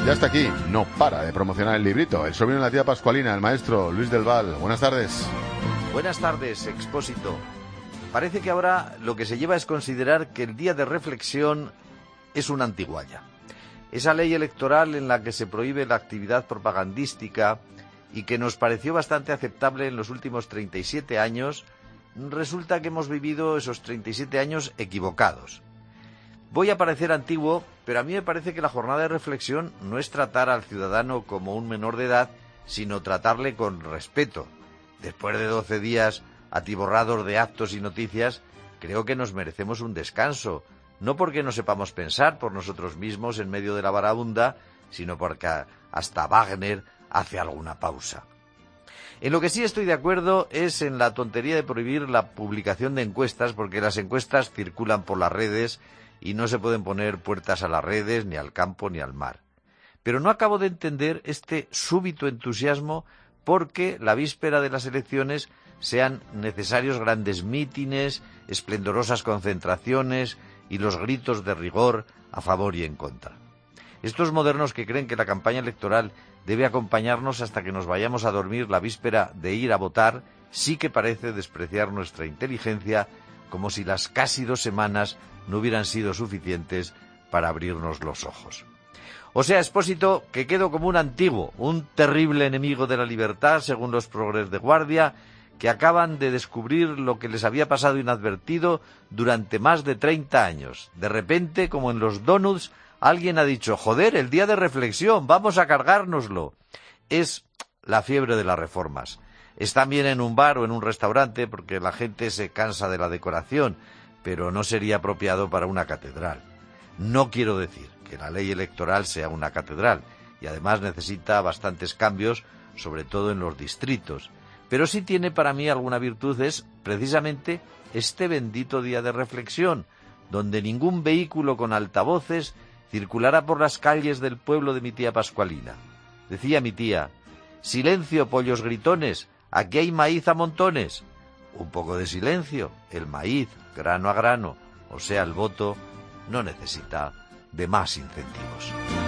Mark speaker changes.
Speaker 1: Ya está aquí, no para de promocionar el librito. El sobrino de la tía Pascualina, el maestro Luis del Val. Buenas tardes.
Speaker 2: Buenas tardes, Expósito. Parece que ahora lo que se lleva es considerar que el día de reflexión es una antigualla. Esa ley electoral en la que se prohíbe la actividad propagandística y que nos pareció bastante aceptable en los últimos 37 años, resulta que hemos vivido esos 37 años equivocados. Voy a parecer antiguo, pero a mí me parece que la jornada de reflexión no es tratar al ciudadano como un menor de edad, sino tratarle con respeto. Después de 12 días atiborrados de actos y noticias, creo que nos merecemos un descanso, no porque no sepamos pensar por nosotros mismos en medio de la varaunda, sino porque hasta Wagner hace alguna pausa. En lo que sí estoy de acuerdo es en la tontería de prohibir la publicación de encuestas, porque las encuestas circulan por las redes y no se pueden poner puertas a las redes, ni al campo, ni al mar. Pero no acabo de entender este súbito entusiasmo porque la víspera de las elecciones sean necesarios grandes mítines, esplendorosas concentraciones y los gritos de rigor a favor y en contra. Estos modernos que creen que la campaña electoral debe acompañarnos hasta que nos vayamos a dormir la víspera de ir a votar, sí que parece despreciar nuestra inteligencia, como si las casi 2 semanas no hubieran sido suficientes para abrirnos los ojos. O sea, Expósito, que quedo como un antiguo, un terrible enemigo de la libertad, según los progres de guardia, que acaban de descubrir lo que les había pasado inadvertido durante más de 30 años. De repente, como en los donuts, alguien ha dicho, joder, el día de reflexión, vamos a cargárnoslo. Es la fiebre de las reformas. Están bien en un bar o en un restaurante porque la gente se cansa de la decoración, pero no sería apropiado para una catedral. No quiero decir que la ley electoral sea una catedral, y además necesita bastantes cambios, sobre todo en los distritos. Pero sí tiene para mí alguna virtud, es precisamente este bendito día de reflexión, donde ningún vehículo con altavoces circulará por las calles del pueblo de mi tía Pascualina. Decía mi tía, silencio, pollos gritones, aquí hay maíz a montones. Un poco de silencio, el maíz, grano a grano, o sea, el voto, no necesita de más incentivos.